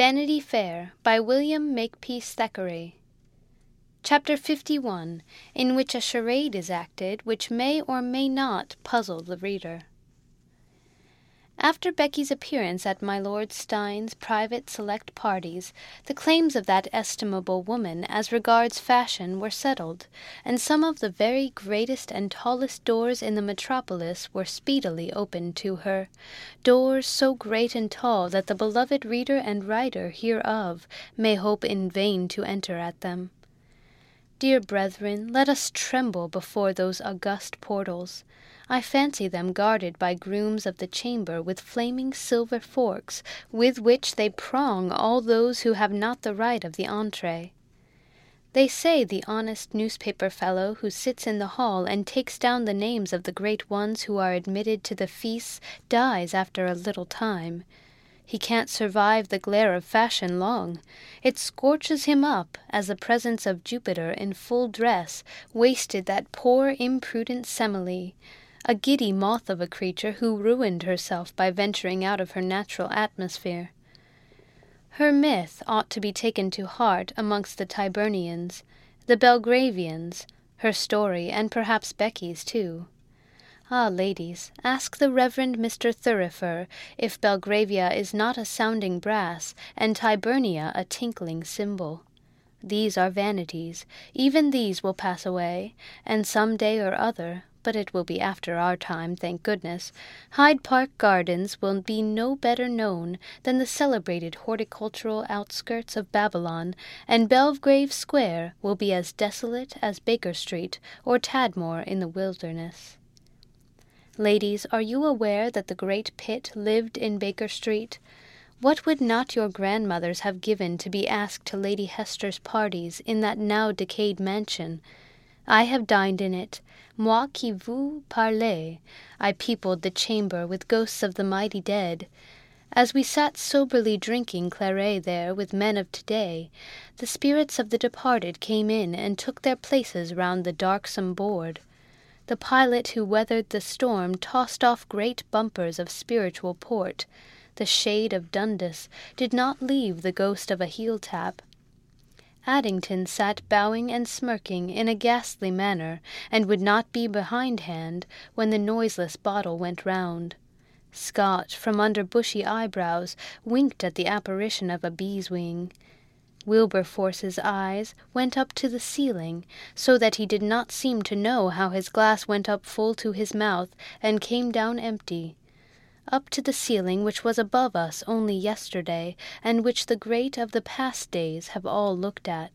Vanity Fair by William Makepeace Thackeray. Chapter 51, in which a charade is acted which may or may not puzzle the reader. After Becky's appearance at my Lord Steyne's private select parties, the claims of that estimable woman as regards fashion were settled, and some of the very greatest and tallest doors in the metropolis were speedily opened to her, doors so great and tall that the beloved reader and writer hereof may hope in vain to enter at them. Dear brethren, let us tremble before those august portals. I fancy them guarded by grooms of the chamber with flaming silver forks, with which they prong all those who have not the right of the entree. They say the honest newspaper fellow who sits in the hall and takes down the names of the great ones who are admitted to the feasts dies after a little time. He can't survive the glare of fashion long. It scorches him up, as the presence of Jupiter in full dress wasted that poor imprudent Semele, a giddy moth of a creature who ruined herself by venturing out of her natural atmosphere. Her myth ought to be taken to heart amongst the Tyburnians, the Belgravians, her story, and perhaps Becky's too. Ah, ladies, ask the Reverend Mr. Thurifer if Belgravia is not a sounding brass, and Tyburnia a tinkling cymbal. These are vanities, even these will pass away, and some day or other, but it will be after our time, thank goodness, Hyde Park Gardens will be no better known than the celebrated horticultural outskirts of Babylon, and Belgrave Square will be as desolate as Baker Street or Tadmor in the wilderness. Ladies, are you aware that the great Pitt lived in Baker Street? What would not your grandmothers have given to be asked to Lady Hester's parties in that now decayed mansion? I have dined in it. Moi qui vous parle. I peopled the chamber with ghosts of the mighty dead. As we sat soberly drinking claret there with men of to-day, the spirits of the departed came in and took their places round the darksome board. The pilot who weathered the storm tossed off great bumpers of spiritual port. The shade of Dundas did not leave the ghost of a heel-tap. Addington sat bowing and smirking in a ghastly manner, and would not be behindhand when the noiseless bottle went round. Scott, from under bushy eyebrows, winked at the apparition of a bee's wing. Wilberforce's eyes went up to the ceiling, so that he did not seem to know how his glass went up full to his mouth and came down empty. Up to the ceiling which was above us only yesterday, and which the great of the past days have all looked at.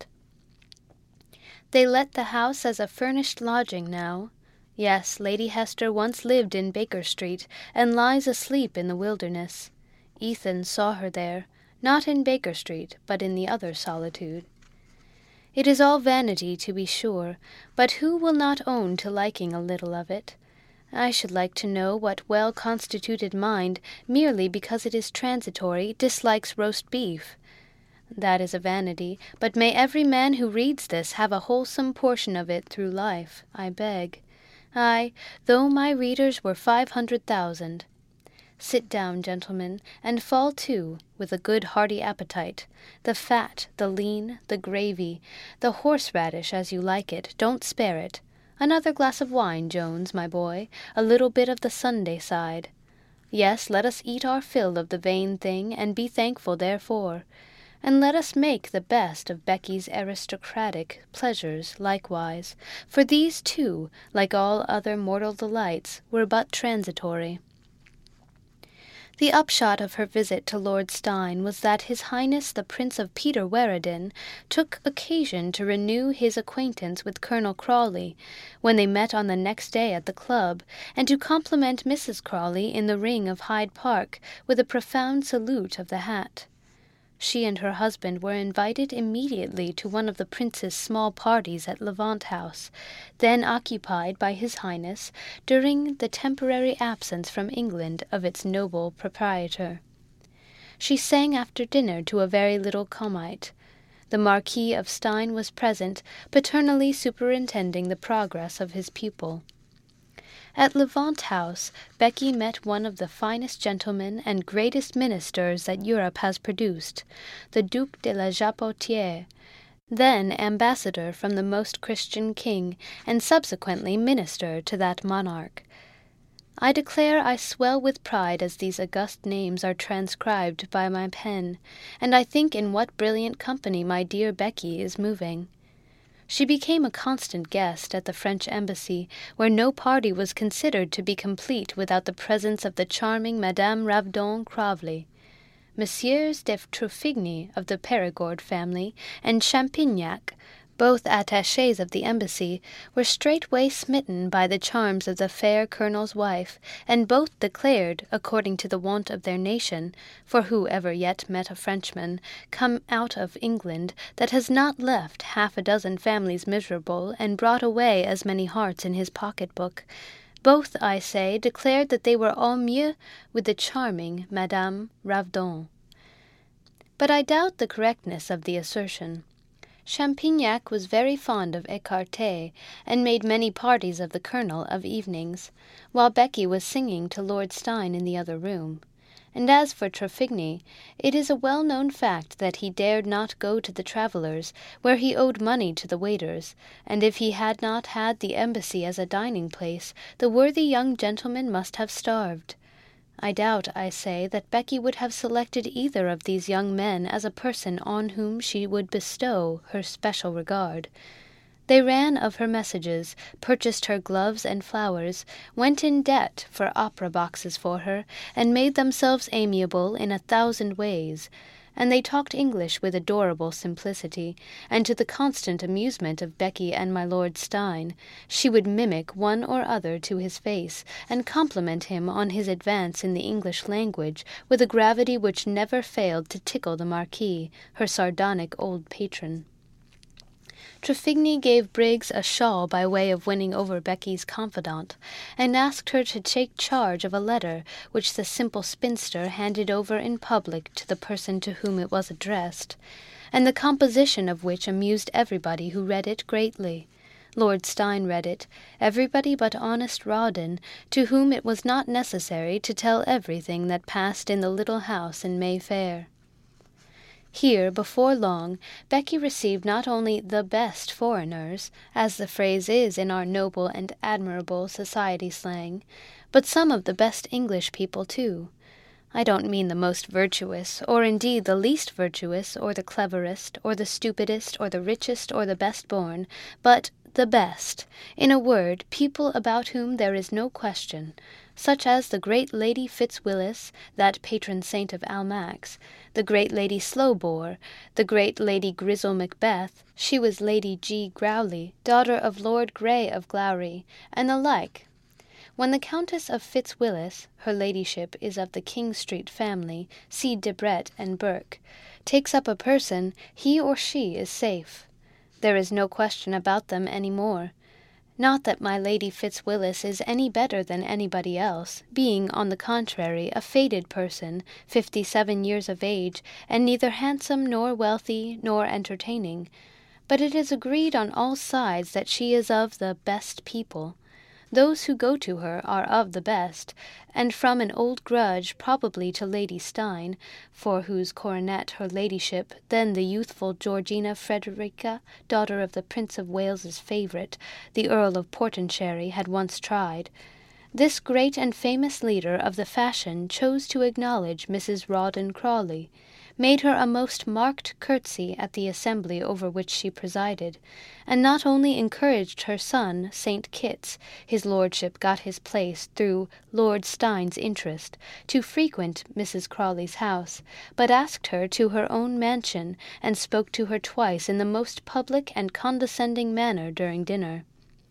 They let the house as a furnished lodging now. Yes, Lady Hester once lived in Baker Street, and lies asleep in the wilderness. Ethan saw her there, not in Baker Street, but in the other solitude. It is all vanity, to be sure, but who will not own to liking a little of it? I should like to know what well-constituted mind, merely because it is transitory, dislikes roast beef. That is a vanity, but may every man who reads this have a wholesome portion of it through life, I beg. Aye, though my readers were 500,000. Sit down, gentlemen, and fall to, with a good hearty appetite. The fat, the lean, the gravy, the horseradish as you like it, don't spare it. Another glass of wine, Jones, my boy, a little bit of the Sunday side. Yes, let us eat our fill of the vain thing, and be thankful therefore. And let us make the best of Becky's aristocratic pleasures likewise, for these too, like all other mortal delights, were but transitory. The upshot of her visit to Lord Steyne was that His Highness the Prince of Peterwaradin took occasion to renew his acquaintance with Colonel Crawley, when they met on the next day at the club, and to compliment Mrs. Crawley in the ring of Hyde Park with a profound salute of the hat. She and her husband were invited immediately to one of the Prince's small parties at Levant House, then occupied by His Highness during the temporary absence from England of its noble proprietor. She sang after dinner to a very little comite. The Marquis of Steyne was present, paternally superintending the progress of his pupil. At Levant House, Becky met one of the finest gentlemen and greatest ministers that Europe has produced, the Duc de la Jabotiere, then ambassador from the Most Christian King, and subsequently minister to that monarch. I declare I swell with pride as these august names are transcribed by my pen, and I think in what brilliant company my dear Becky is moving. She became a constant guest at the French embassy, where no party was considered to be complete without the presence of the charming Madame Ravdon Cravely. Messieurs de Truphigny of the Perigord family and Champignac, both attachés of the embassy, were straightway smitten by the charms of the fair colonel's wife, and both declared, according to the wont of their nation, for who ever yet met a Frenchman, come out of England, that has not left half a dozen families miserable, and brought away as many hearts in his pocket-book, both, I say, declared that they were au mieux with the charming Madame Ravdon. But I doubt the correctness of the assertion. Champignac was very fond of écarté, and made many parties of the colonel of evenings, while Becky was singing to Lord Steyne in the other room. And as for Truphigny, it is a well-known fact that he dared not go to the Travellers', where he owed money to the waiters, and if he had not had the embassy as a dining-place, the worthy young gentleman must have starved. I doubt, I say, that Becky would have selected either of these young men as a person on whom she would bestow her special regard. They ran of her messages, purchased her gloves and flowers, went in debt for opera-boxes for her, and made themselves amiable in 1,000 ways, and they talked English with adorable simplicity, and to the constant amusement of Becky and my Lord Steyne, she would mimic one or other to his face, and compliment him on his advance in the English language with a gravity which never failed to tickle the Marquis, her sardonic old patron. Truphigny gave Briggs a shawl by way of winning over Becky's confidant, and asked her to take charge of a letter which the simple spinster handed over in public to the person to whom it was addressed, and the composition of which amused everybody who read it greatly. Lord Steyne read it, everybody but honest Rawdon, to whom it was not necessary to tell everything that passed in the little house in Mayfair. Here, before long, Becky received not only the best foreigners, as the phrase is in our noble and admirable society slang, but some of the best English people too. I don't mean the most virtuous, or indeed the least virtuous, or the cleverest, or the stupidest, or the richest, or the best born, but the best, in a word, people about whom there is no question, such as the great Lady Fitzwillis, that patron saint of Almack's, the great Lady Slowbore, the great Lady Grizzle Macbeth, she was Lady G. Growley, daughter of Lord Grey of Glowry, and the like. When the Countess of Fitzwillis, her ladyship is of the King Street family, see Debrett and Burke, takes up a person, he or she is safe. There is no question about them any more. Not that my Lady Fitzwillis is any better than anybody else, being, on the contrary, a faded person, 57 years of age, and neither handsome nor wealthy nor entertaining, but it is agreed on all sides that she is of the best people. Those who go to her are of the best, and from an old grudge probably to Lady Steyne, for whose coronet her ladyship, then the youthful Georgina Frederica, daughter of the Prince of Wales's favourite, the Earl of Portoncherry, had once tried. This great and famous leader of the fashion chose to acknowledge Mrs. Rawdon Crawley, made her a most marked curtsy at the assembly over which she presided, and not only encouraged her son, St. Kitts, his lordship got his place through Lord Steyne's interest, to frequent Mrs. Crawley's house, but asked her to her own mansion, and spoke to her twice in the most public and condescending manner during dinner.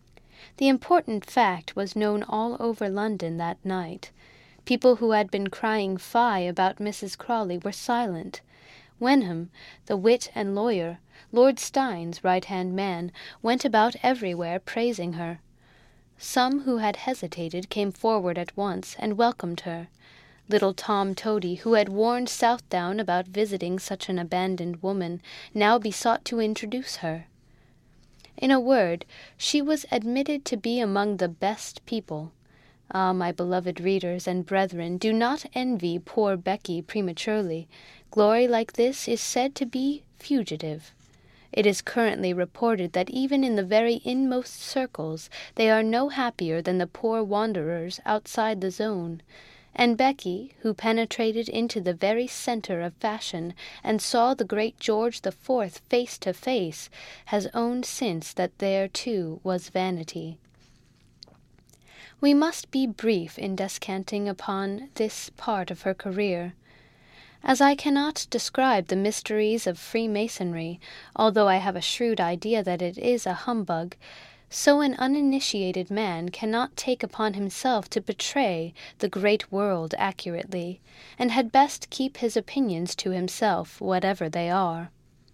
The important fact was known all over London that night. People who had been crying fie about Mrs. Crawley were silent. Wenham, the wit and lawyer, Lord Steyne's right-hand man, went about everywhere praising her. Some who had hesitated came forward at once and welcomed her. Little Tom Toady, who had warned Southdown about visiting such an abandoned woman, now besought to introduce her. In a word, she was admitted to be among the best people. Ah, my beloved readers and brethren, do not envy poor Becky prematurely. Glory like this is said to be fugitive. It is currently reported that even in the very inmost circles they are no happier than the poor wanderers outside the zone. And Becky, who penetrated into the very centre of fashion and saw the great George the Fourth face to face, has owned since that there too was vanity. We must be brief in descanting upon this part of her career. As I cannot describe the mysteries of Freemasonry, although I have a shrewd idea that it is a humbug, so an uninitiated man cannot take upon himself to betray the great world accurately, and had best keep his opinions to himself, whatever they are.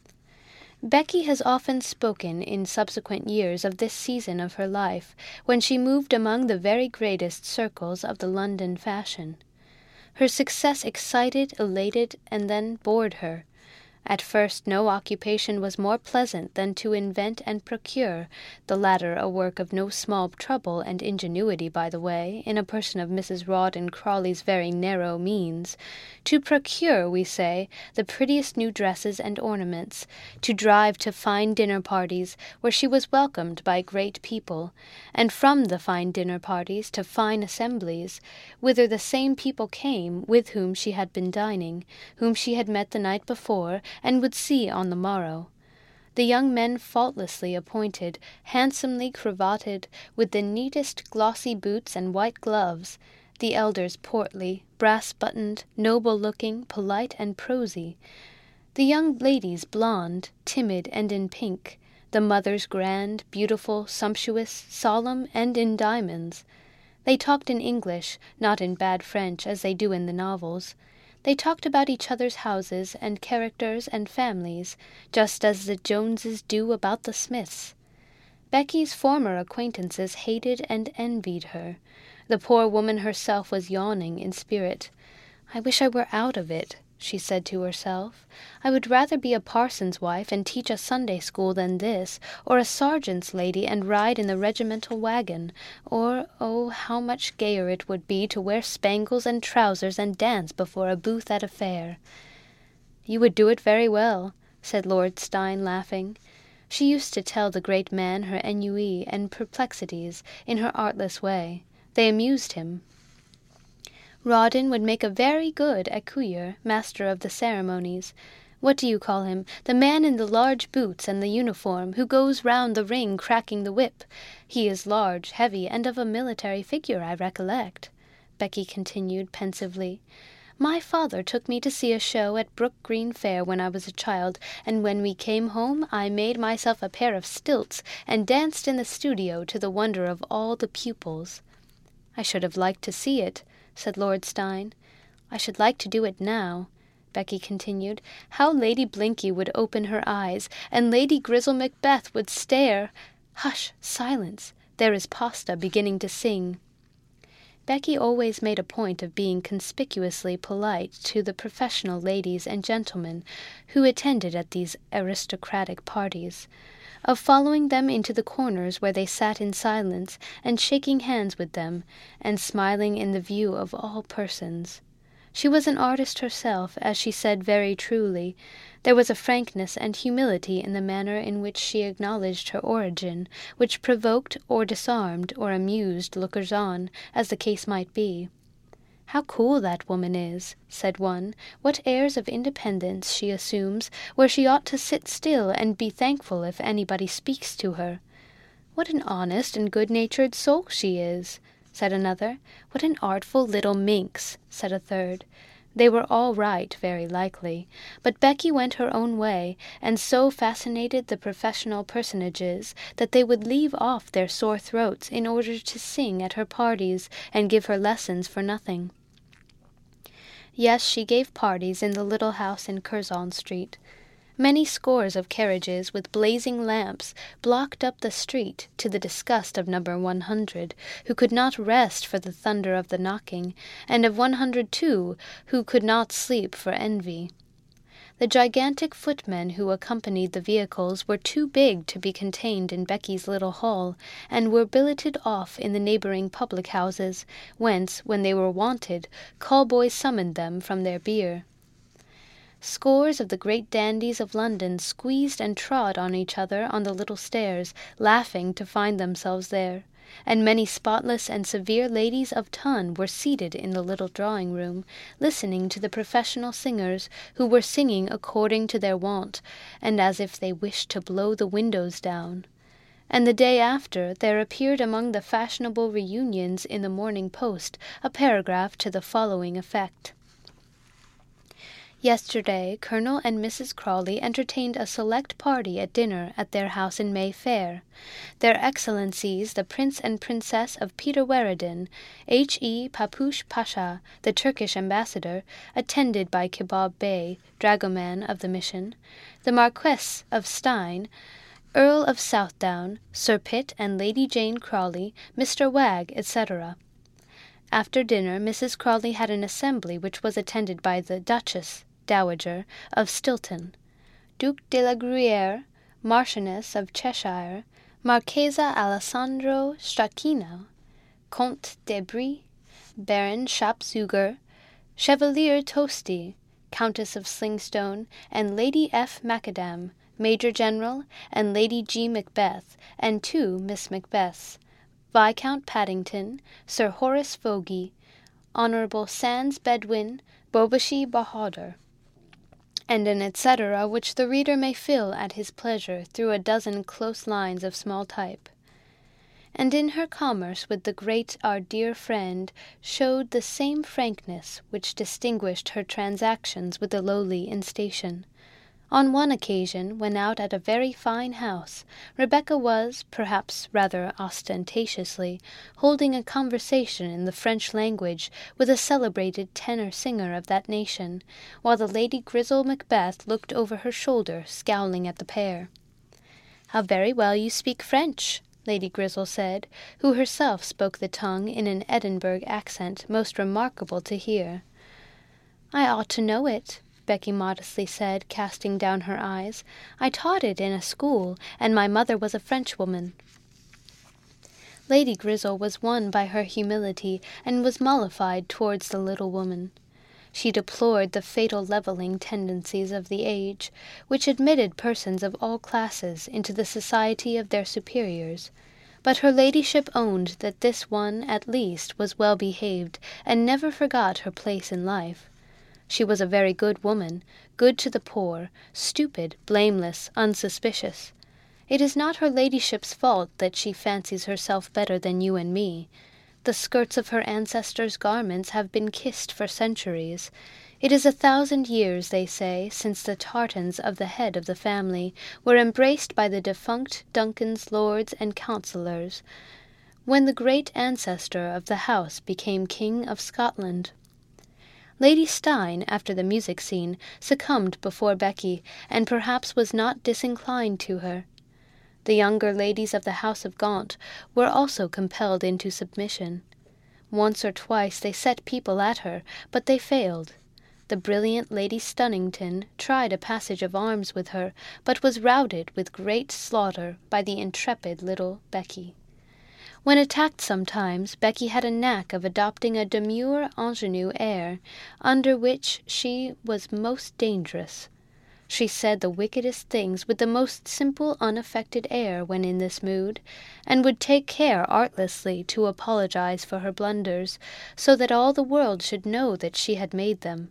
Becky has often spoken in subsequent years of this season of her life, when she moved among the very greatest circles of the London fashion. Her success excited, elated, and then bored her. At first no occupation was more pleasant than to invent and procure, the latter a work of no small trouble and ingenuity, by the way, in a person of Mrs. Rawdon Crawley's very narrow means, to procure, we say, the prettiest new dresses and ornaments, to drive to fine dinner parties, where she was welcomed by great people, and from the fine dinner parties to fine assemblies, whither the same people came with whom she had been dining, whom she had met the night before, and would see on the morrow. The young men faultlessly appointed, handsomely cravatted, with the neatest glossy boots and white gloves, the elders portly, brass-buttoned, noble-looking, polite and prosy, the young ladies blonde, timid, and in pink, the mothers grand, beautiful, sumptuous, solemn, and in diamonds. They talked in English, not in bad French as they do in the novels. They talked about each other's houses and characters and families, just as the Joneses do about the Smiths. Becky's former acquaintances hated and envied her. The poor woman herself was yawning in spirit. "I wish I were out of it," she said to herself. "I would rather be a parson's wife and teach a Sunday school than this, or a sergeant's lady and ride in the regimental wagon, or, oh, how much gayer it would be to wear spangles and trousers and dance before a booth at a fair." "You would do it very well," said Lord Steyne, laughing. She used to tell the great man her ennui and perplexities in her artless way. They amused him. Rawdon would make a very good écuyer, master of the ceremonies. What do you call him? The man in the large boots and the uniform, who goes round the ring cracking the whip. He is large, heavy, and of a military figure, I recollect," Becky continued pensively. "My father took me to see a show at Brook Green Fair when I was a child, and when we came home I made myself a pair of stilts and danced in the studio to the wonder of all the pupils." "I should have liked to see it," said Lord Steyne. "I should like to do it now," Becky continued. "How Lady Blinky would open her eyes, and Lady Grizzle Macbeth would stare. Hush, silence! There is Pasta beginning to sing." Becky always made a point of being conspicuously polite to the professional ladies and gentlemen who attended at these aristocratic parties, of following them into the corners where they sat in silence, and shaking hands with them, and smiling in the view of all persons. She was an artist herself, as she said very truly. There was a frankness and humility in the manner in which she acknowledged her origin, which provoked or disarmed or amused lookers-on, as the case might be. "How cool that woman is," said one. "What airs of independence she assumes, where she ought to sit still and be thankful if anybody speaks to her." "What an honest and good-natured soul she is," said another. "What an artful little minx," said a third. They were all right, very likely, but Becky went her own way, and so fascinated the professional personages that they would leave off their sore throats in order to sing at her parties and give her lessons for nothing. Yes, she gave parties in the little house in Curzon Street. Many scores of carriages with blazing lamps blocked up the street, to the disgust of number 100, who could not rest for the thunder of the knocking, and of 102, who could not sleep for envy. The gigantic footmen who accompanied the vehicles were too big to be contained in Becky's little hall, and were billeted off in the neighbouring public-houses, whence, when they were wanted, call-boys summoned them from their beer. Scores of the great dandies of London squeezed and trod on each other on the little stairs, laughing to find themselves there, and many spotless and severe ladies of ton were seated in the little drawing-room, listening to the professional singers, who were singing according to their wont, and as if they wished to blow the windows down. And the day after there appeared among the fashionable reunions in the Morning Post a paragraph to the following effect: Yesterday, Colonel and Mrs. Crawley entertained a select party at dinner at their house in May Fair. Their Excellencies the Prince and Princess of Peterwaradin, H.E. Papoosh Pasha, the Turkish ambassador, attended by Kebab Bey, dragoman of the mission, the Marquess of Steyne, Earl of Southdown, Sir Pitt and Lady Jane Crawley, Mr. Wagg, etc. After dinner Mrs. Crawley had an assembly which was attended by the Duchess Dowager of Stilton, Duke de la Gruyere, Marchioness of Cheshire, Marchesa Alessandro Strachino, Comte de Brie, Baron Schappzuger, Chevalier Tosti, Countess of Slingstone, and Lady F. Macadam, Major General, and Lady G. Macbeth, and 2 Miss Macbeths, Viscount Paddington, Sir Horace Fogey, Honourable Sands Bedwin, Bobashi Bahadur, and an etc. which the reader may fill at his pleasure through a dozen close lines of small type. And in her commerce with the great our dear friend showed the same frankness which distinguished her transactions with the lowly in station. On one occasion, when out at a very fine house, Rebecca was, perhaps rather ostentatiously, holding a conversation in the French language with a celebrated tenor-singer of that nation, while the Lady Grizzle Macbeth looked over her shoulder, scowling at the pair. "How very well you speak French," Lady Grizzle said, who herself spoke the tongue in an Edinburgh accent most remarkable to hear. "I ought to know it," Becky modestly said, casting down her eyes. "I taught it in a school, and my mother was a Frenchwoman." Lady Grizzle was won by her humility, and was mollified towards the little woman. She deplored the fatal levelling tendencies of the age, which admitted persons of all classes into the society of their superiors. But her ladyship owned that this one, at least, was well behaved, and never forgot her place in life. She was a very good woman, good to the poor, stupid, blameless, unsuspicious. It is not her ladyship's fault that she fancies herself better than you and me. The skirts of her ancestors' garments have been kissed for centuries. It is 1,000 years, they say, since the tartans of the head of the family were embraced by the defunct Duncan's lords and councillors, when the great ancestor of the house became King of Scotland. Lady Steyne, after the music scene, succumbed before Becky, and perhaps was not disinclined to her. The younger ladies of the house of Gaunt were also compelled into submission. Once or twice they set people at her, but they failed. The brilliant Lady Stunnington tried a passage of arms with her, but was routed with great slaughter by the intrepid little Becky. When attacked sometimes, Becky had a knack of adopting a demure ingenue air, under which she was most dangerous. She said the wickedest things with the most simple, unaffected air when in this mood, and would take care artlessly to apologize for her blunders, so that all the world should know that she had made them.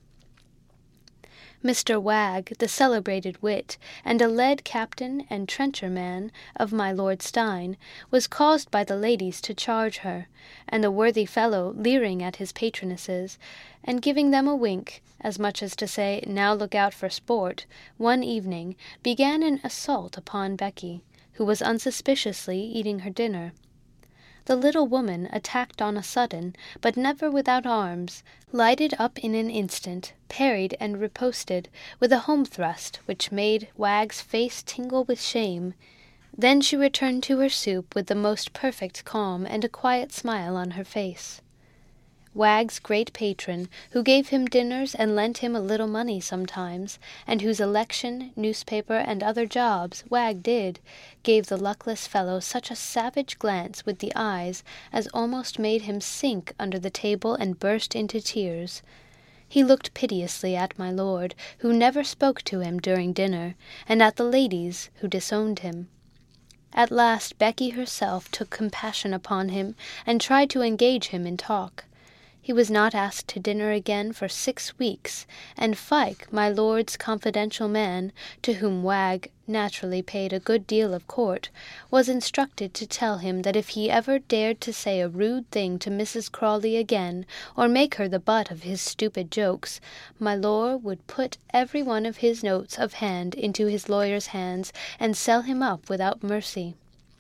Mr. Wagg, the celebrated wit, and a lead captain and trencher-man of my Lord Steyne, was caused by the ladies to charge her, and the worthy fellow, leering at his patronesses, and giving them a wink, as much as to say, "Now look out for sport," one evening began an assault upon Becky, who was unsuspiciously eating her dinner. The little woman, attacked on a sudden, but never without arms, lighted up in an instant, parried and riposted, with a home-thrust which made Wagg's face tingle with shame. Then she returned to her soup with the most perfect calm and a quiet smile on her face. Wag's great patron, who gave him dinners and lent him a little money sometimes, and whose election, newspaper, and other jobs Wag did, gave the luckless fellow such a savage glance with the eyes as almost made him sink under the table and burst into tears. He looked piteously at my lord, who never spoke to him during dinner, and at the ladies, who disowned him. At last Becky herself took compassion upon him, and tried to engage him in talk. He was not asked to dinner again for 6 weeks, and Fike, my lord's confidential man, to whom Wag naturally paid a good deal of court, was instructed to tell him that if he ever dared to say a rude thing to Mrs. Crawley again, or make her the butt of his stupid jokes, my lord would put every one of his notes of hand into his lawyer's hands, and sell him up without mercy.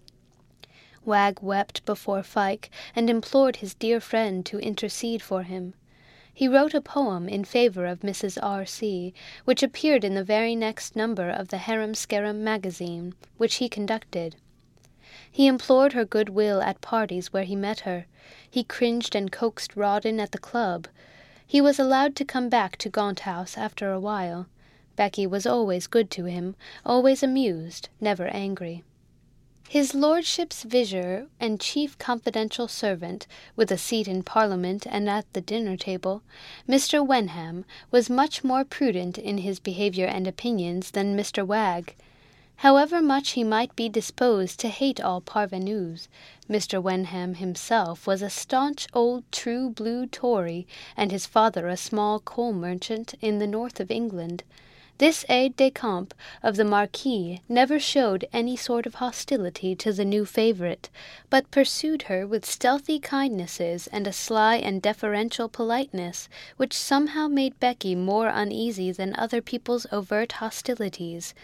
Wag wept before Fike, and implored his dear friend to intercede for him. He wrote a poem in favor of Mrs. R.C., which appeared in the very next number of the Harum Scarum magazine, which he conducted. He implored her good will at parties where he met her. He cringed and coaxed Rawdon at the club. He was allowed to come back to Gaunt House after a while. Becky was always good to him, always amused, never angry. His lordship's visor and chief confidential servant, with a seat in Parliament and at the dinner-table, Mr. Wenham, was much more prudent in his behaviour and opinions than Mr. Wag. However much he might be disposed to hate all parvenus, Mr. Wenham himself was a staunch old true blue Tory, and his father a small coal merchant in the north of England. This aide-de-camp of the Marquis never showed any sort of hostility to the new favourite, but pursued her with stealthy kindnesses and a sly and deferential politeness, which somehow made Becky more uneasy than other people's overt hostilities.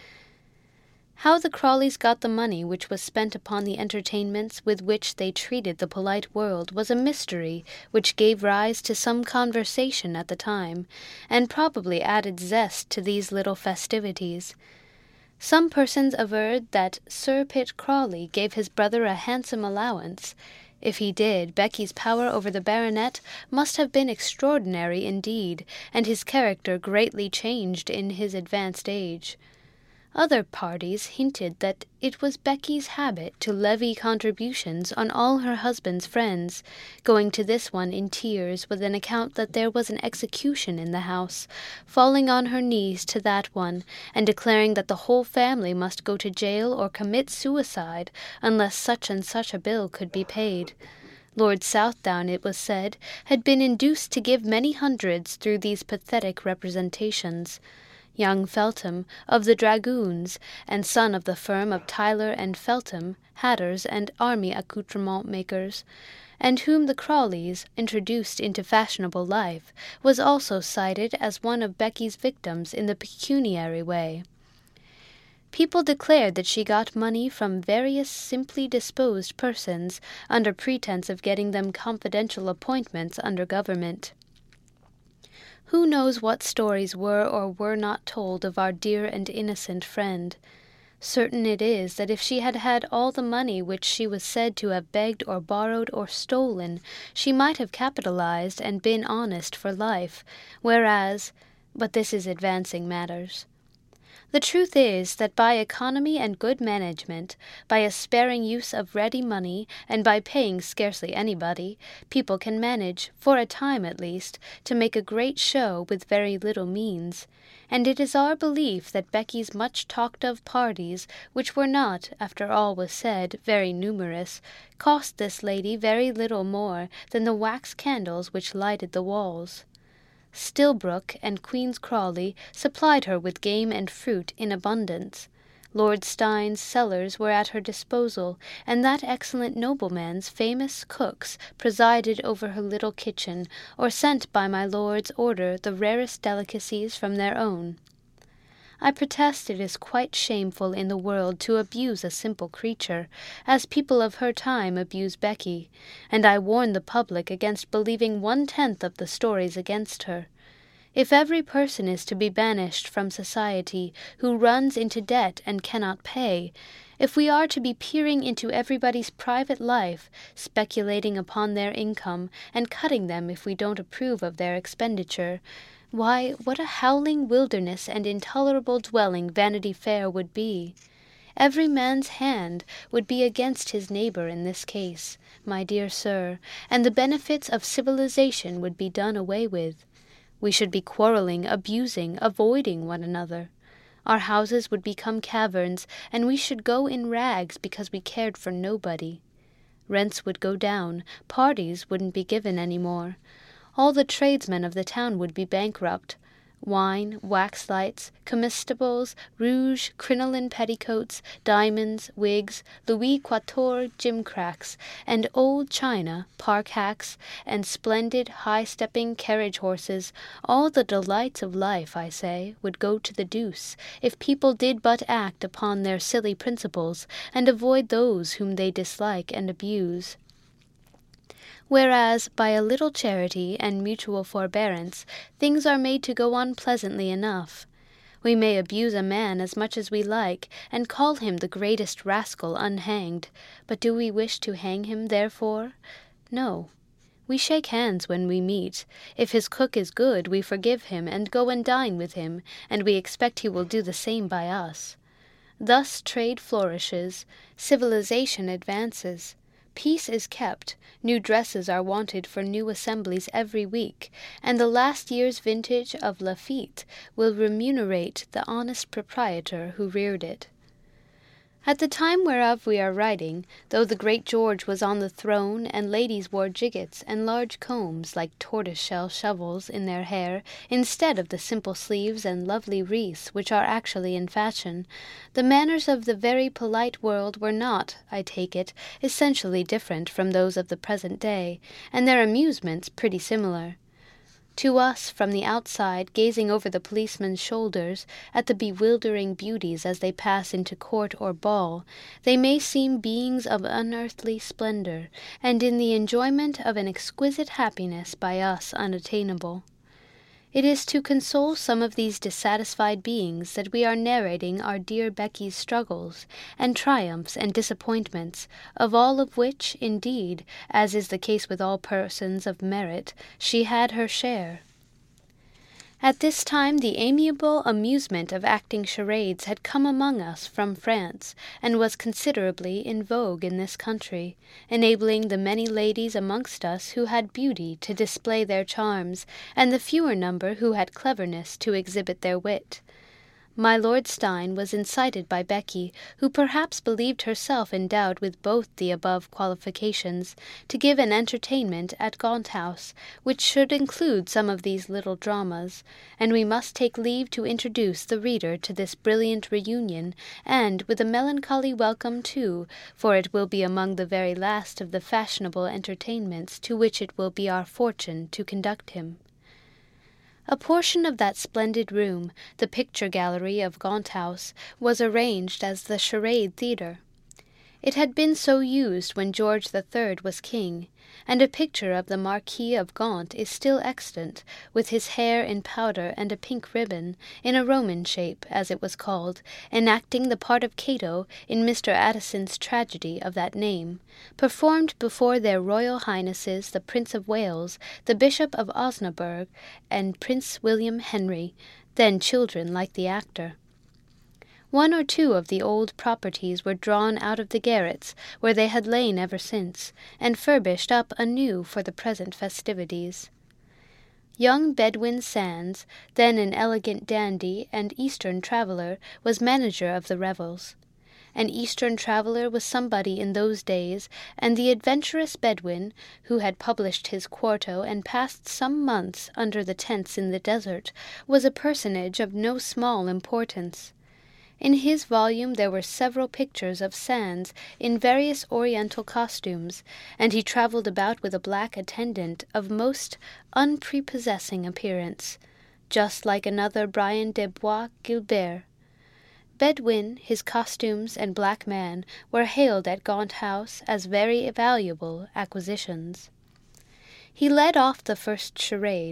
How the Crawleys got the money which was spent upon the entertainments with which they treated the polite world was a mystery which gave rise to some conversation at the time, and probably added zest to these little festivities. Some persons averred that Sir Pitt Crawley gave his brother a handsome allowance. If he did, Becky's power over the baronet must have been extraordinary indeed, and his character greatly changed in his advanced age. Other parties hinted that it was Becky's habit to levy contributions on all her husband's friends, going to this one in tears with an account that there was an execution in the house, falling on her knees to that one, and declaring that the whole family must go to jail or commit suicide unless such and such a bill could be paid. Lord Southdown, it was said, had been induced to give many hundreds through these pathetic representations. Young Feltham, of the Dragoons, and son of the firm of Tyler and Feltham, hatters and army accoutrement makers, and whom the Crawleys, introduced into fashionable life, was also cited as one of Becky's victims in the pecuniary way. People declared that she got money from various simply disposed persons, under pretence of getting them confidential appointments under government. Who knows what stories were or were not told of our dear and innocent friend? Certain it is that if she had had all the money which she was said to have begged or borrowed or stolen, she might have capitalized and been honest for life, but this is advancing matters. The truth is that by economy and good management, by a sparing use of ready money, and by paying scarcely anybody, people can manage, for a time at least, to make a great show with very little means. And it is our belief that Becky's much-talked-of parties, which were not, after all was said, very numerous, cost this lady very little more than the wax candles which lighted the walls. Stilbrook and Queen's Crawley supplied her with game and fruit in abundance. Lord Steyne's cellars were at her disposal, and that excellent nobleman's famous cooks presided over her little kitchen, or sent by my lord's order the rarest delicacies from their own. I protest it is quite shameful in the world to abuse a simple creature, as people of her time abuse Becky, and I warn the public against believing 1/10 of the stories against her. If every person is to be banished from society who runs into debt and cannot pay, if we are to be peering into everybody's private life, speculating upon their income, and cutting them if we don't approve of their expenditure, why, what a howling wilderness and intolerable dwelling Vanity Fair would be! Every man's hand would be against his neighbor in this case, my dear sir, and the benefits of civilization would be done away with. We should be quarreling, abusing, avoiding one another. Our houses would become caverns, and we should go in rags because we cared for nobody. Rents would go down, parties wouldn't be given any more. All the tradesmen of the town would be bankrupt. Wine, wax-lights, comestibles, rouge, crinoline petticoats, diamonds, wigs, Louis Quatorze gimcracks, and old china, park hacks, and splendid high-stepping carriage-horses, all the delights of life, I say, would go to the deuce, if people did but act upon their silly principles, and avoid those whom they dislike and abuse. Whereas, by a little charity and mutual forbearance, things are made to go on pleasantly enough. We may abuse a man as much as we like, and call him the greatest rascal unhanged, but do we wish to hang him therefore? No. We shake hands when we meet. If his cook is good, we forgive him, and go and dine with him, and we expect he will do the same by us. Thus trade flourishes, civilization advances. Peace is kept, new dresses are wanted for new assemblies every week, and the last year's vintage of Lafitte will remunerate the honest proprietor who reared it. At the time whereof we are writing, though the great George was on the throne, and ladies wore gigots and large combs like tortoise-shell shovels in their hair, instead of the simple sleeves and lovely wreaths which are actually in fashion, the manners of the very polite world were not, I take it, essentially different from those of the present day, and their amusements pretty similar. To us, from the outside, gazing over the policemen's shoulders at the bewildering beauties as they pass into court or ball, they may seem beings of unearthly splendor, and in the enjoyment of an exquisite happiness by us unattainable. It is to console some of these dissatisfied beings that we are narrating our dear Becky's struggles, and triumphs and disappointments, of all of which, indeed, as is the case with all persons of merit, she had her share. At this time the amiable amusement of acting charades had come among us from France, and was considerably in vogue in this country, enabling the many ladies amongst us who had beauty to display their charms, and the fewer number who had cleverness to exhibit their wit. My Lord Steyne was incited by Becky, who perhaps believed herself endowed with both the above qualifications, to give an entertainment at Gaunt House, which should include some of these little dramas, and we must take leave to introduce the reader to this brilliant reunion, and with a melancholy welcome too, for it will be among the very last of the fashionable entertainments to which it will be our fortune to conduct him. A portion of that splendid room, the picture gallery of Gaunt House, was arranged as the charade theatre. It had been so used when George III was king, and a picture of the Marquis of Gaunt is still extant, with his hair in powder and a pink ribbon, in a Roman shape, as it was called, enacting the part of Cato in Mr. Addison's tragedy of that name, performed before their Royal Highnesses the Prince of Wales, the Bishop of Osnaburgh, and Prince William Henry, then children like the actor. One or two of the old properties were drawn out of the garrets, where they had lain ever since, and furbished up anew for the present festivities. Young Bedwin Sands, then an elegant dandy and Eastern traveller, was manager of the revels. An Eastern traveller was somebody in those days, and the adventurous Bedwin, who had published his quarto and passed some months under the tents in the desert, was a personage of no small importance. In his volume there were several pictures of Sands in various oriental costumes, and he travelled about with a black attendant of most unprepossessing appearance, just like another Brian de Bois Guilbert. Bedwin, his costumes, and black man were hailed at Gaunt House as very valuable acquisitions. He led off the first charade,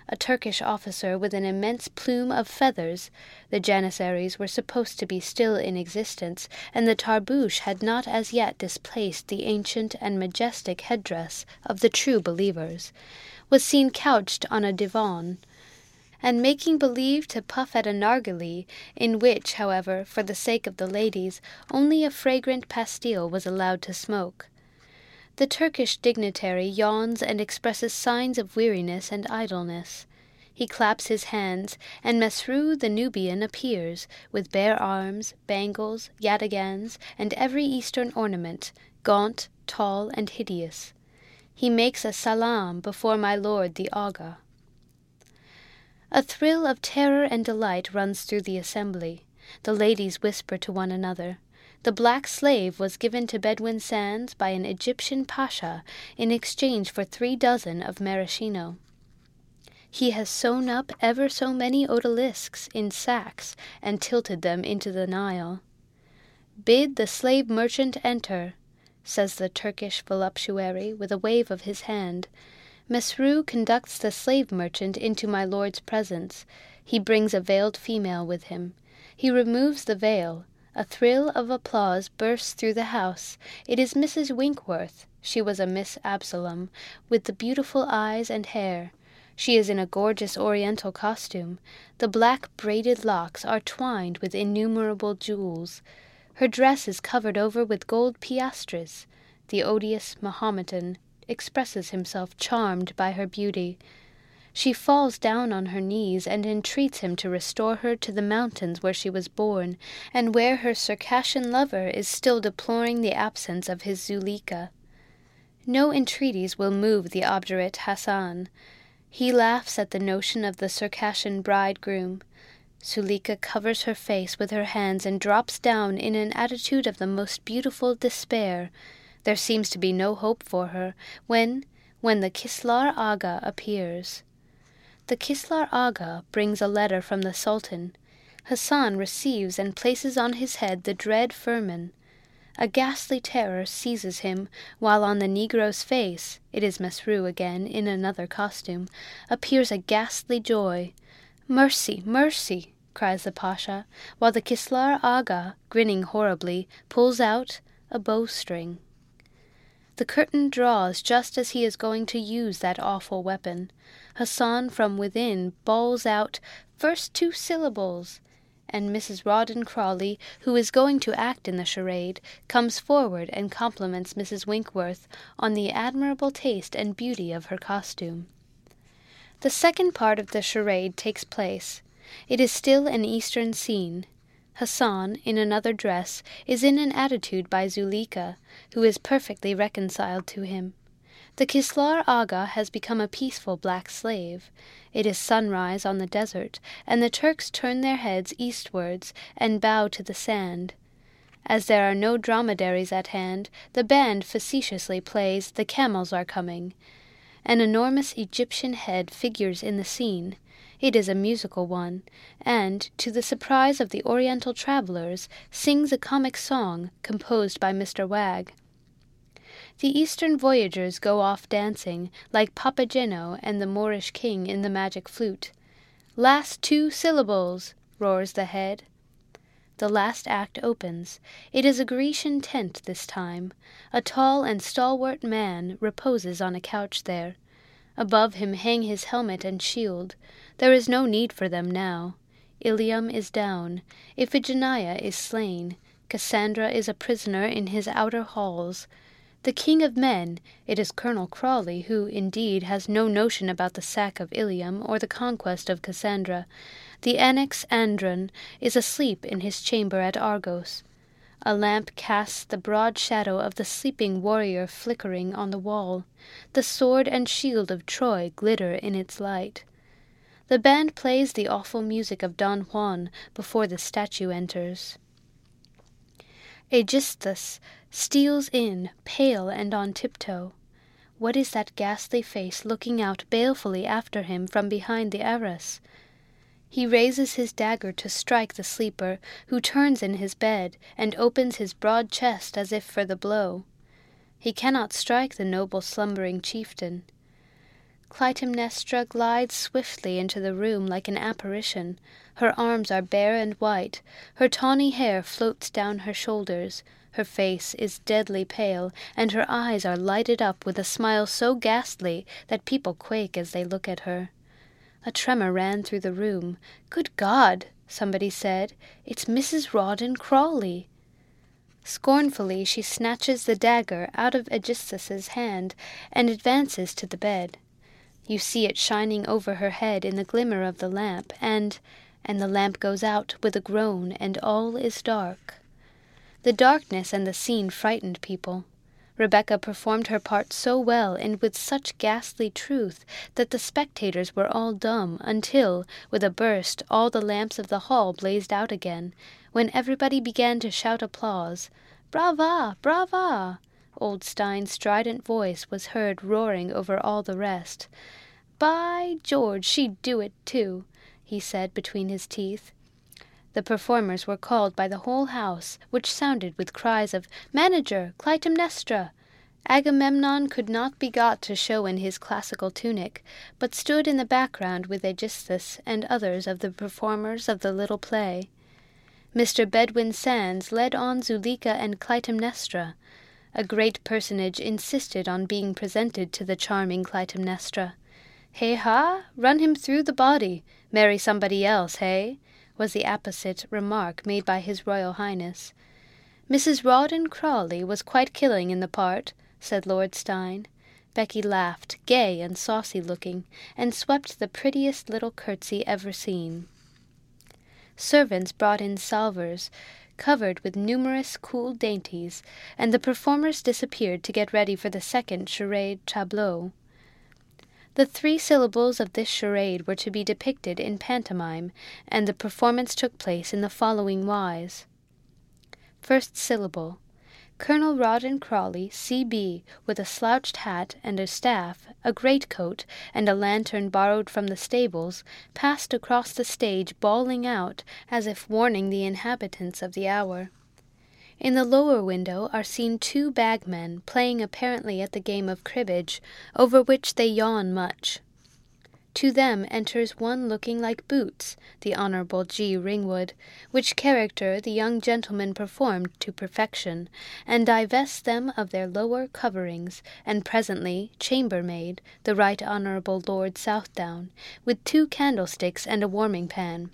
a Turkish officer with an immense plume of feathers. The Janissaries were supposed to be still in existence, and the tarbouch had not as yet displaced the ancient and majestic headdress of the true believers, was seen couched on a divan, and making believe to puff at a narghileh, in which, however, for the sake of the ladies, only a fragrant pastille was allowed to smoke. The Turkish dignitary yawns and expresses signs of weariness and idleness. He claps his hands, and Mesrur the Nubian appears, with bare arms, bangles, yataghans, and every Eastern ornament, gaunt, tall, and hideous. He makes a salaam before my lord the Aga. A thrill of terror and delight runs through the assembly. The ladies whisper to one another. The black slave was given to Bedouin Sands by an Egyptian pasha in exchange for 3 dozen of maraschino. He has sewn up ever so many odalisques in sacks and tilted them into the Nile. "Bid the slave merchant enter," says the Turkish voluptuary with a wave of his hand. Mesrur conducts the slave merchant into my lord's presence. He brings a veiled female with him. He removes the veil. A thrill of applause bursts through the house. It is Mrs. Winkworth. She was a Miss Absalom, with the beautiful eyes and hair. She is in a gorgeous oriental costume. The black braided locks are twined with innumerable jewels. Her dress is covered over with gold piastres. The odious Mahometan expresses himself charmed by her beauty. She falls down on her knees and entreats him to restore her to the mountains where she was born, and where her Circassian lover is still deploring the absence of his Zuleika. No entreaties will move the obdurate Hassan. He laughs at the notion of the Circassian bridegroom. Zuleika covers her face with her hands and drops down in an attitude of the most beautiful despair. There seems to be no hope for her when the Kislar Aga appears. The Kislar Aga brings a letter from the Sultan. Hassan receives and places on his head the dread firman. A ghastly terror seizes him, while on the Negro's face, it is Mesrur again in another costume, appears a ghastly joy. "Mercy, mercy!" cries the Pasha, while the Kislar Aga, grinning horribly, pulls out a bowstring. The curtain draws just as he is going to use that awful weapon. Hassan from within bawls out, "First 2 syllables," and Mrs. Rawdon Crawley, who is going to act in the charade, comes forward and compliments Mrs. Winkworth on the admirable taste and beauty of her costume. The second part of the charade takes place. It is still an Eastern scene. Hassan, in another dress, is in an attitude by Zuleika, who is perfectly reconciled to him. The Kislar Aga has become a peaceful black slave. It is sunrise on the desert, and the Turks turn their heads eastwards and bow to the sand. As there are no dromedaries at hand, the band facetiously plays "The Camels Are Coming." An enormous Egyptian head figures in the scene. It is a musical one, and, to the surprise of the Oriental travellers, sings a comic song composed by Mr. Wagg. The Eastern voyagers go off dancing, like Papageno and the Moorish king in the magic flute. "Last 2 syllables," roars the head. The last act opens. It is a Grecian tent this time. A tall and stalwart man reposes on a couch there. Above him hang his helmet and shield. There is no need for them now. Ilium is down. Iphigenia is slain. Cassandra is a prisoner in his outer halls. The king of men, it is Colonel Crawley, who, indeed, has no notion about the sack of Ilium or the conquest of Cassandra. The Anax Andron is asleep in his chamber at Argos. A lamp casts the broad shadow of the sleeping warrior flickering on the wall. The sword and shield of Troy glitter in its light. The band plays the awful music of Don Juan before the statue enters. Aegisthus steals in, pale and on tiptoe. What is that ghastly face looking out balefully after him from behind the arras? He raises his dagger to strike the sleeper, who turns in his bed and opens his broad chest as if for the blow. He cannot strike the noble slumbering chieftain. Clytemnestra glides swiftly into the room like an apparition. Her arms are bare and white, her tawny hair floats down her shoulders, her face is deadly pale, and her eyes are lighted up with a smile so ghastly that people quake as they look at her. A tremor ran through the room. "Good God!" somebody said. "It's Mrs. Rawdon Crawley." Scornfully she snatches the dagger out of Aegisthus's hand and advances to the bed. You see it shining over her head in the glimmer of the lamp, and the lamp goes out with a groan, and all is dark. The darkness and the scene frightened people. Rebecca performed her part so well and with such ghastly truth that the spectators were all dumb until, with a burst, all the lamps of the hall blazed out again, when everybody began to shout applause. "Brava! Brava!" Old Stein's strident voice was heard roaring over all the rest. "By George, she'd do it too," he said between his teeth. The performers were called by the whole house, which sounded with cries of "Manager! Clytemnestra!" Agamemnon could not be got to show in his classical tunic, but stood in the background with Aegisthus and others of the performers of the little play. Mr. Bedwin Sands led on Zuleika and Clytemnestra. A great personage insisted on being presented to the charming Clytemnestra. "Hey ha! Run him through the body! Marry somebody else, hey?" was the apposite remark made by His Royal Highness. "Mrs. Rawdon Crawley was quite killing in the part," said Lord Steyne. Becky laughed, gay and saucy-looking, and swept the prettiest little curtsy ever seen. Servants brought in salvers, covered with numerous cool dainties, and the performers disappeared to get ready for the second charade tableau. The 3 syllables of this charade were to be depicted in pantomime, and the performance took place in the following wise. First syllable. Colonel Rawdon Crawley, C.B., with a slouched hat and a staff, a greatcoat, and a lantern borrowed from the stables, passed across the stage bawling out, as if warning the inhabitants of the hour. In the lower window are seen 2 bagmen playing apparently at the game of cribbage, over which they yawn much. To them enters one looking like Boots, the Honourable G. Ringwood, which character the young gentleman performed to perfection, and divests them of their lower coverings, and presently chambermaid, the Right Honourable Lord Southdown, with 2 candlesticks and a warming-pan.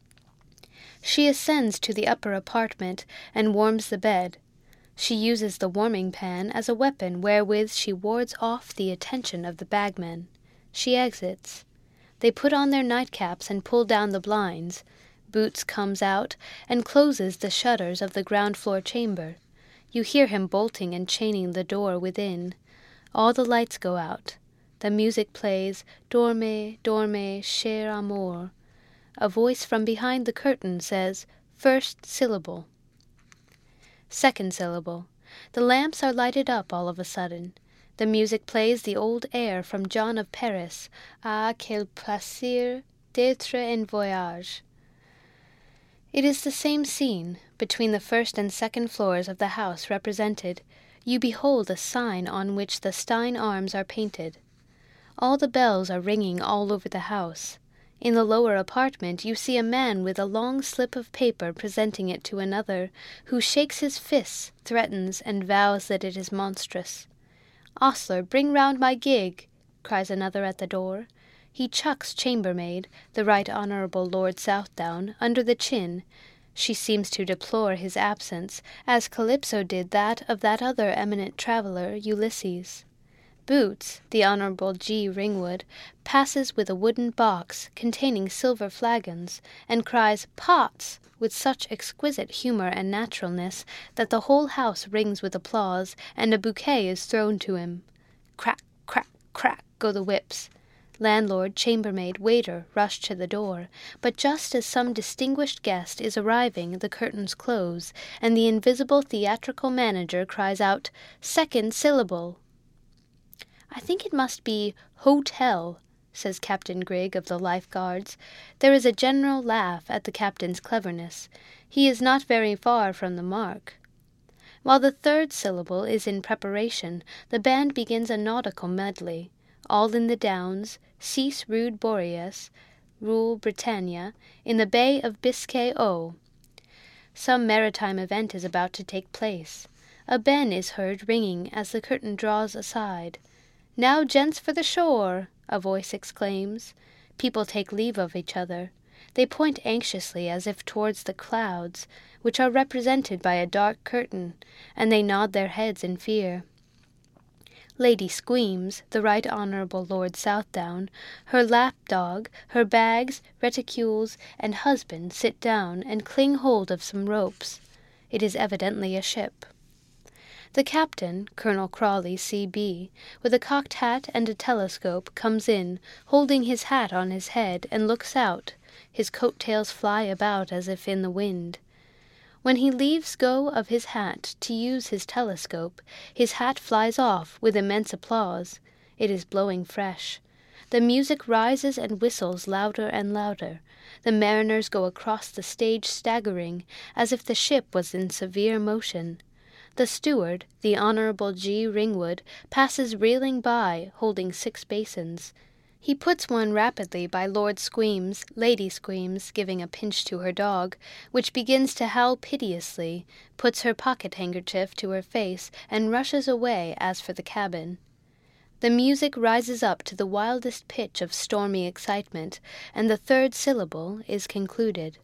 She ascends to the upper apartment and warms the bed. She uses the warming-pan as a weapon wherewith she wards off the attention of the bagmen. She exits. They put on their nightcaps and pull down the blinds. Boots comes out and closes the shutters of the ground-floor chamber. You hear him bolting and chaining the door within. All the lights go out. The music plays "Dorme, dorme, cher amour." A voice from behind the curtain says, "First syllable." Second syllable. The lamps are lighted up all of a sudden. The music plays the old air from John of Paris, "Ah, quel plaisir d'être en voyage." It is the same scene, between the first and second floors of the house represented. You behold a sign on which the Steyne arms are painted. All the bells are ringing all over the house. In the lower apartment you see a man with a long slip of paper presenting it to another, who shakes his fists, threatens, and vows that it is monstrous. "Ostler, bring round my gig," cries another at the door. He chucks chambermaid, the Right Honourable Lord Southdown, under the chin. She seems to deplore his absence, as Calypso did that of that other eminent traveller, Ulysses. Boots, the Honourable G. Ringwood, passes with a wooden box containing silver flagons, and cries "Pots!" with such exquisite humour and naturalness that the whole house rings with applause, and a bouquet is thrown to him. Crack, crack, crack go the whips. Landlord, chambermaid, waiter rush to the door, but just as some distinguished guest is arriving the curtains close, and the invisible theatrical manager cries out, "Second syllable." "I think it must be hotel," says Captain Grigg of the Life Guards. There is a general laugh at the captain's cleverness. He is not very far from the mark. While the third syllable is in preparation, the band begins a nautical medley. all in the Downs, cease rude Boreas, rule Britannia, in the Bay of Biscay O. Some maritime event is about to take place. A ben is heard ringing as the curtain draws aside. "Now, gents, for the shore!" a voice exclaims. People take leave of each other. They point anxiously as if towards the clouds, which are represented by a dark curtain, and they nod their heads in fear. Lady Squeams, the Right Honourable Lord Southdown, her lap-dog, her bags, reticules, and husband sit down and cling hold of some ropes. It is evidently a ship. The captain, Colonel Crawley, C.B., with a cocked hat and a telescope, comes in, holding his hat on his head, and looks out. His coat-tails fly about as if in the wind. When he leaves go of his hat to use his telescope, his hat flies off with immense applause. It is blowing fresh. The music rises and whistles louder and louder. The mariners go across the stage staggering, as if the ship was in severe motion. The steward, the Honourable G. Ringwood, passes reeling by, holding 6 basins. He puts one rapidly by Lord Squeams, Lady Squeams, giving a pinch to her dog, which begins to howl piteously, puts her pocket-handkerchief to her face, and rushes away as for the cabin. The music rises up to the wildest pitch of stormy excitement, and the 3rd syllable is concluded.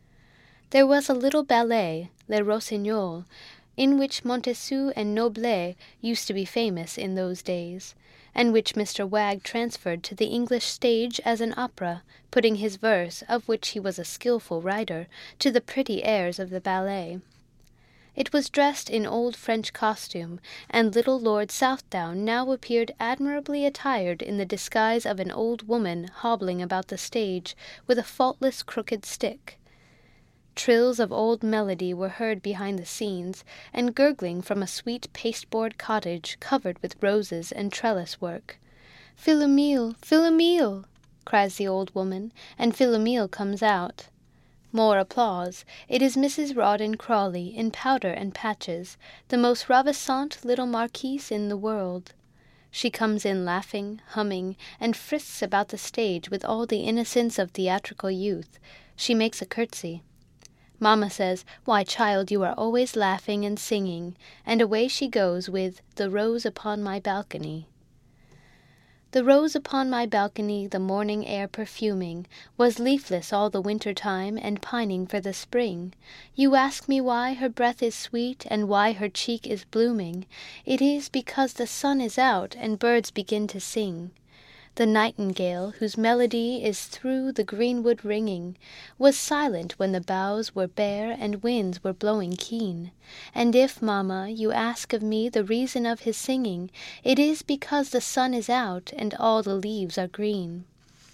There was a little ballet, Les Rossignols, in which Montessu and Noblet used to be famous in those days, and which Mr. Wagg transferred to the English stage as an opera, putting his verse, of which he was a skilful writer, to the pretty airs of the ballet. It was dressed in old French costume, and little Lord Southdown now appeared admirably attired in the disguise of an old woman hobbling about the stage with a faultless crooked stick. Trills of old melody were heard behind the scenes, and gurgling from a sweet pasteboard cottage covered with roses and trellis work. "Philomele, Philomele!" cries the old woman, and Philomele comes out. More applause. It is Mrs. Rawdon Crawley, in powder and patches, the most ravissante little marquise in the world. She comes in laughing, humming, and frisks about the stage with all the innocence of theatrical youth. She makes a curtsy. Mamma says, "Why, child, you are always laughing and singing," and away she goes with "The Rose upon my balcony." The rose upon my balcony, the morning air perfuming, was leafless all the winter time, and pining for the spring. You ask me why her breath is sweet, and why her cheek is blooming. It is because the sun is out, and birds begin to sing. The nightingale, whose melody is through the greenwood ringing, was silent when the boughs were bare and winds were blowing keen. And if, mamma, you ask of me the reason of his singing, it is because the sun is out and all the leaves are green.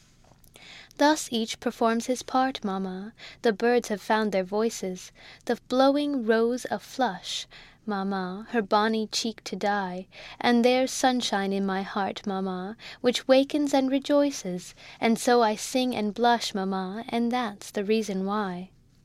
Thus each performs his part, mamma. The birds have found their voices. The blowing rose a flush, mamma, her bonny cheek to dye, and there's sunshine in my heart, mamma, which wakens and rejoices, and so I sing and blush, mamma, and that's the reason why.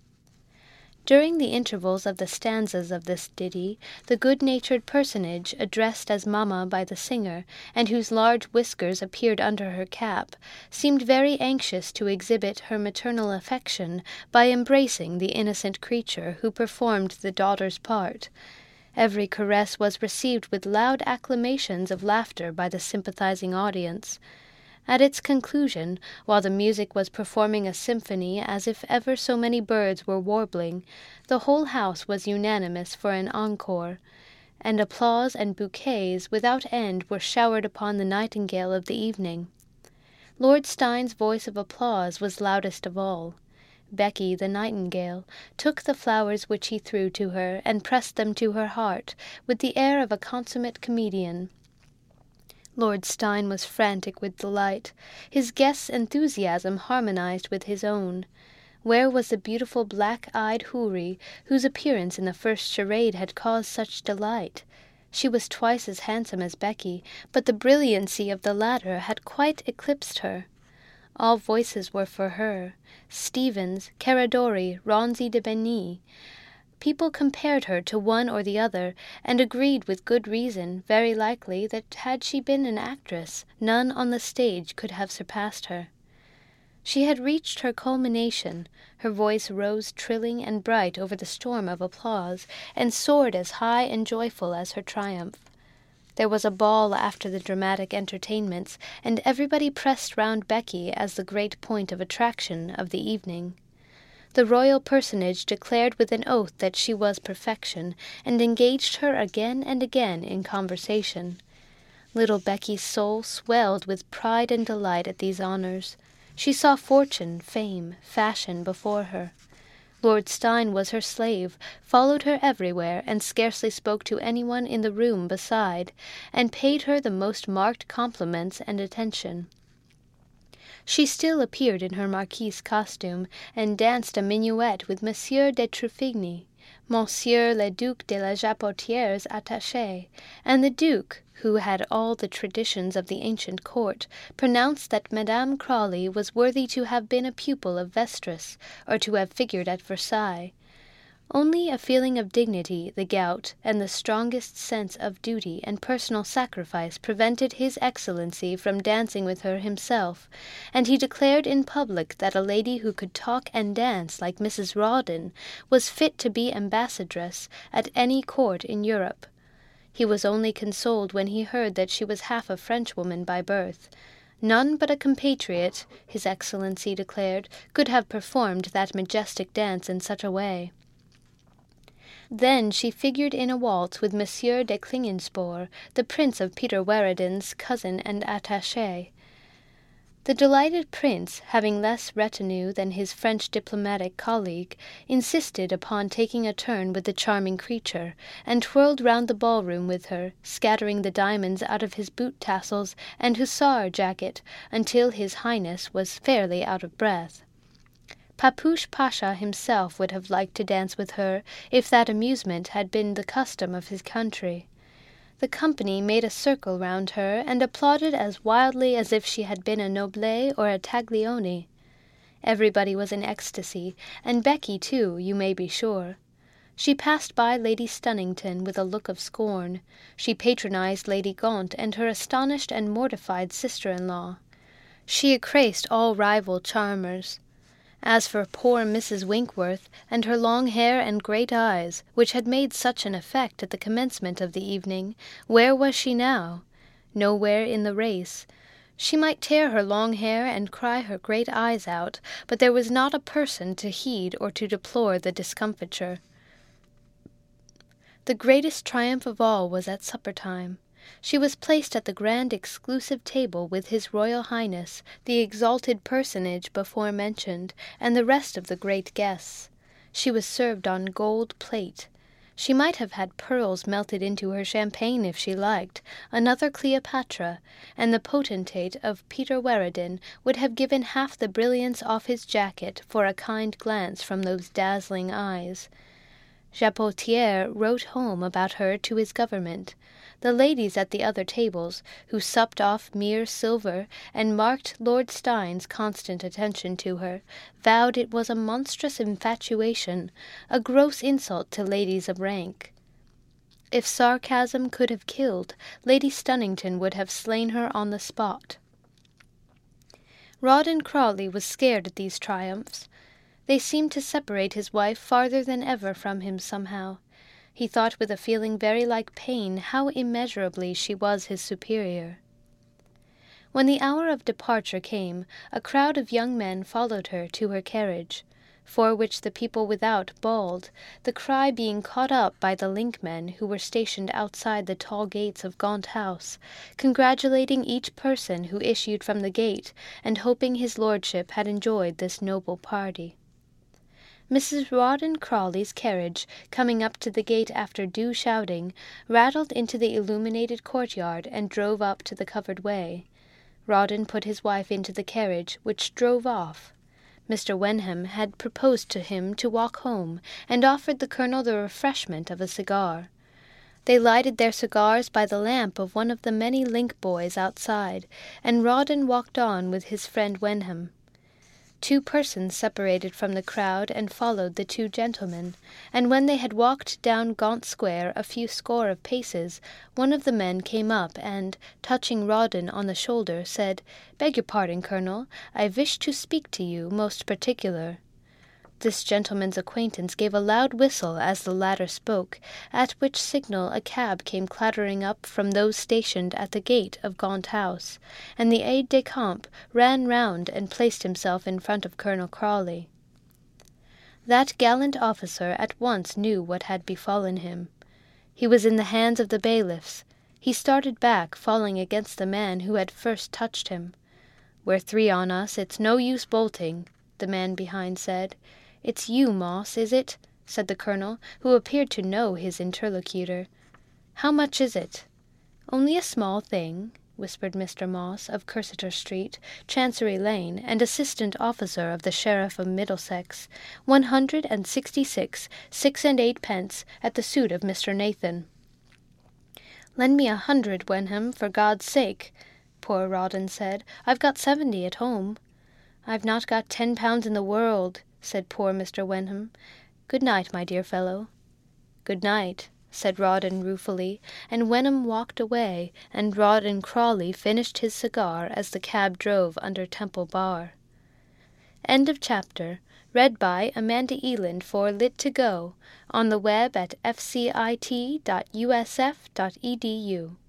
During the intervals of the stanzas of this ditty, the good-natured personage, addressed as mamma by the singer, and whose large whiskers appeared under her cap, seemed very anxious to exhibit her maternal affection by embracing the innocent creature who performed the daughter's part. Every caress was received with loud acclamations of laughter by the sympathizing audience. At its conclusion, while the music was performing a symphony as if ever so many birds were warbling, the whole house was unanimous for an encore, and applause and bouquets without end were showered upon the nightingale of the evening. Lord Steyne's voice of applause was loudest of all. Becky, the nightingale, took the flowers which he threw to her, and pressed them to her heart, with the air of a consummate comedian. Lord Steyne was frantic with delight. His guest's enthusiasm harmonized with his own. Where was the beautiful black-eyed houri, whose appearance in the first charade had caused such delight? She was twice as handsome as Becky, but the brilliancy of the latter had quite eclipsed her. All voices were for her. Stevens, Caradori, Ronzi de Bernis, People compared her to one or the other, and agreed with good reason, very likely, that had she been an actress, none on the stage could have surpassed her. She had reached her culmination. Her voice rose trilling and bright over the storm of applause, and soared as high and joyful as her triumph. There was a ball after the dramatic entertainments, and everybody pressed round Becky as the great point of attraction of the evening. The royal personage declared with an oath that she was perfection, and engaged her again and again in conversation. Little Becky's soul swelled with pride and delight at these honors. She saw fortune, fame, fashion before her. Lord Steyne was her slave, followed her everywhere, and scarcely spoke to anyone in the room beside, and paid her the most marked compliments and attention. She still appeared in her marquise costume, and danced a minuet with Monsieur de Truffigny, Monsieur le Duc de la Jabotière's attaché, and the Duke, who had all the traditions of the ancient court, pronounced that Madame Crawley was worthy to have been a pupil of Vestris, or to have figured at Versailles. Only a feeling of dignity, the gout, and the strongest sense of duty and personal sacrifice prevented His Excellency from dancing with her himself, and he declared in public that a lady who could talk and dance like Mrs. Rawdon was fit to be ambassadress at any court in Europe. He was only consoled when he heard that she was half a Frenchwoman by birth. None but a compatriot, His Excellency declared, could have performed that majestic dance in such a way. Then she figured in a waltz with Monsieur de Klingenspohr, the Prince of Peter Weredin's cousin and attaché. The delighted prince, having less retinue than his French diplomatic colleague, insisted upon taking a turn with the charming creature, and twirled round the ballroom with her, scattering the diamonds out of his boot tassels and hussar jacket until His Highness was fairly out of breath. Papoosh Pasha himself would have liked to dance with her if that amusement had been the custom of his country. The company made a circle round her and applauded as wildly as if she had been a Noblet or a Taglioni. Everybody was in ecstasy, and Becky too, you may be sure. She passed by Lady Stunnington with a look of scorn. She patronized Lady Gaunt and her astonished and mortified sister-in-law. She ecrased all rival charmers. As for poor Mrs. Winkworth, and her long hair and great eyes, which had made such an effect at the commencement of the evening, where was she now? Nowhere in the race. She might tear her long hair and cry her great eyes out, but there was not a person to heed or to deplore the discomfiture. The greatest triumph of all was at supper-time. She was placed at the grand exclusive table with His Royal Highness, the exalted personage before mentioned, and the rest of the great guests. She was served on gold plate. She might have had pearls melted into her champagne if she liked, another Cleopatra, and the potentate of Peter Weredin would have given half the brilliance off his jacket for a kind glance from those dazzling eyes. Jabotière wrote home about her to his government. The ladies at the other tables, who supped off mere silver and marked Lord Steyne's constant attention to her, vowed it was a monstrous infatuation, a gross insult to ladies of rank. If sarcasm could have killed, Lady Stunnington would have slain her on the spot. Rawdon Crawley was scared at these triumphs. They seemed to separate his wife farther than ever from him somehow. He thought with a feeling very like pain how immeasurably she was his superior. When the hour of departure came, a crowd of young men followed her to her carriage, for which the people without bawled, the cry being caught up by the linkmen who were stationed outside the tall gates of Gaunt House, congratulating each person who issued from the gate, and hoping his lordship had enjoyed this noble party. Mrs. Rawdon Crawley's carriage, coming up to the gate after due shouting, rattled into the illuminated courtyard and drove up to the covered way. Rawdon put his wife into the carriage, which drove off. Mr. Wenham had proposed to him to walk home, and offered the colonel the refreshment of a cigar. They lighted their cigars by the lamp of one of the many link boys outside, and Rawdon walked on with his friend Wenham. 2 persons separated from the crowd and followed the 2 gentlemen, and when they had walked down Gaunt Square a few score of paces, one of the men came up and, touching Rawdon on the shoulder, said, "Beg your pardon, Colonel, I vish to speak to you most particular." This gentleman's acquaintance gave a loud whistle as the latter spoke, at which signal a cab came clattering up from those stationed at the gate of Gaunt House, and the aide-de-camp ran round and placed himself in front of Colonel Crawley. That gallant officer at once knew what had befallen him. He was in the hands of the bailiffs. He started back, falling against the man who had first touched him. "We're 3 on us, it's no use bolting," the man behind said. "It's you, Moss, is it?" said the colonel, who appeared to know his interlocutor. "How much is it?" "Only a small thing," whispered Mr. Moss, of Cursitor Street, Chancery Lane, and assistant officer of the Sheriff of Middlesex, 166 6 and 8 pence at the suit of Mr. Nathan. "Lend me 100, Wenham, for God's sake," poor Rawdon said. "I've got 70 at home." "I've not got £10 in the world," said poor Mr. Wenham. "Good night, my dear fellow." "Good night," said Rawdon ruefully, and Wenham walked away, and Rawdon Crawley finished his cigar as the cab drove under Temple Bar. End of chapter. Read by Amanda Eland for Lit2Go, on the web at fcit.usf.edu.